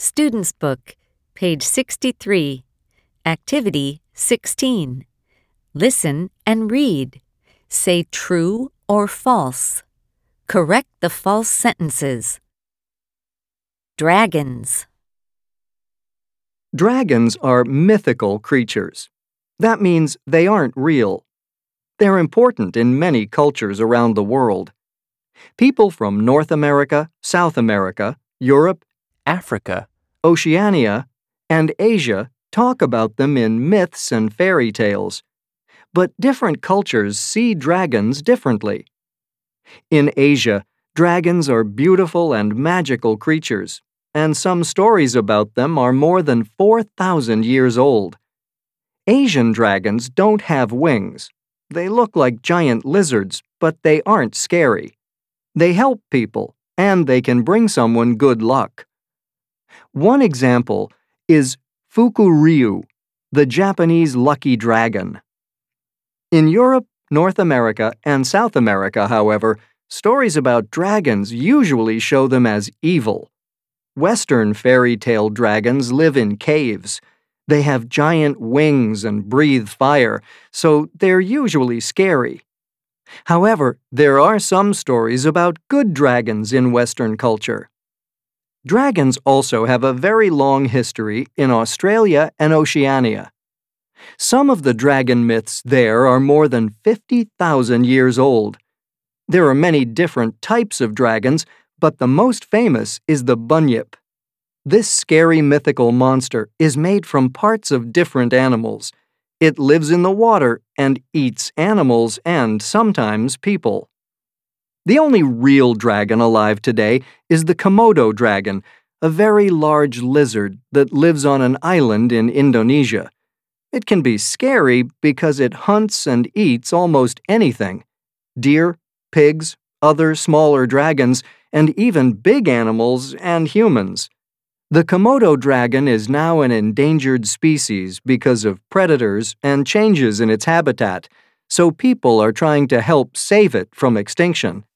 Student's Book, page 63, Activity 16. Listen and read. Say true or false. Correct the false sentences. Dragons. Dragons are mythical creatures. That means they aren't real. They're important in many cultures around the world. People from North America, South America, Europe, Africa, Oceania, and Asia talk about them in myths and fairy tales. But different cultures see dragons differently. In Asia, dragons are beautiful and magical creatures, and some stories about them are more than 4,000 years old. Asian dragons don't have wings. They look like giant lizards, but they aren't scary. They help people, and they can bring someone good luck. One example is Fukuryu, the Japanese lucky dragon. In Europe, North America, and South America, however, stories about dragons usually show them as evil. Western fairy tale dragons live in caves. They have giant wings and breathe fire, so they're usually scary. However, there are some stories about good dragons in Western culture. Dragons also have a very long history in Australia and Oceania. Some of the dragon myths there are more than 50,000 years old. There are many different types of dragons, but the most famous is the bunyip. This scary mythical monster is made from parts of different animals. It lives in the water and eats animals and sometimes people. The only real dragon alive today is the Komodo dragon, a very large lizard that lives on an island in Indonesia. It can be scary because it hunts and eats almost anything: deer, pigs, other smaller dragons, and even big animals and humans. The Komodo dragon is now an endangered species because of predators and changes in its habitat, so people are trying to help save it from extinction.